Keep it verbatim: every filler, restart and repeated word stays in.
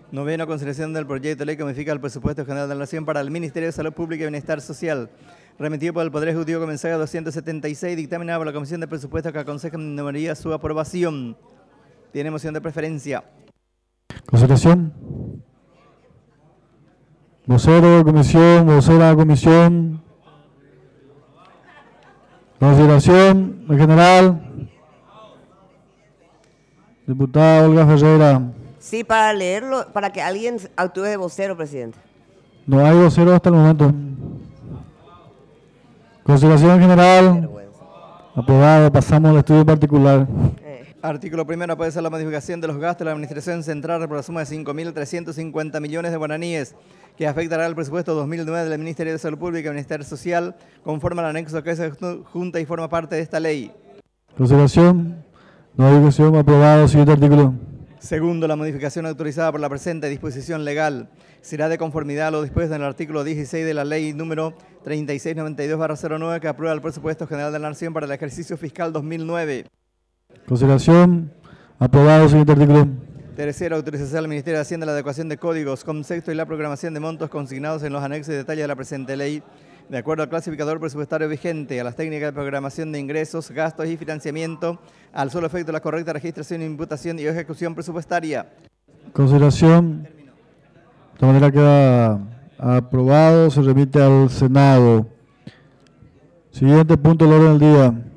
Noveno, consideración del proyecto de ley que modifica el presupuesto general de la Nación para el Ministerio de Salud Pública y Bienestar Social. Remitido por el Poder Ejecutivo con mensaje doscientos setenta y seis, dictaminado por la Comisión de Presupuestos que aconseja en minoría su aprobación. Tiene moción de preferencia. Consideración. Vocero de comisión, vocera de comisión. Consideración en general. Diputada Olga Ferreira. Sí, para leerlo, para que alguien actúe de vocero, presidente. No hay vocero hasta el momento. Consideración en general. Aprobado. Pasamos al estudio particular. Eh. Artículo primero. Puede ser la modificación de los gastos de la Administración Central por la suma de cinco mil trescientos cincuenta millones de guaraníes que afectará al presupuesto dos mil nueve del Ministerio de Salud Pública y Bienestar Social conforme al anexo que se junta y forma parte de esta ley. Consideración. No hay objeción. Aprobado. Siguiente artículo. Segundo, la modificación autorizada por la presente disposición legal será de conformidad a lo dispuesto en el artículo dieciséis de la ley número treinta y seis noventa y dos barra cero nueve que aprueba el presupuesto general de la Nación para el ejercicio fiscal dos mil nueve. Consideración. Aprobado. Siguiente artículo. Tercero, autorización al Ministerio de Hacienda la adecuación de códigos, conceptos y la programación de montos consignados en los anexos y detalles de la presente ley, de acuerdo al clasificador presupuestario vigente, a las técnicas de programación de ingresos, gastos y financiamiento, al solo efecto de la correcta registración, imputación y ejecución presupuestaria. Consideración. De esta manera queda aprobado. Se remite al Senado. Siguiente punto del orden del día.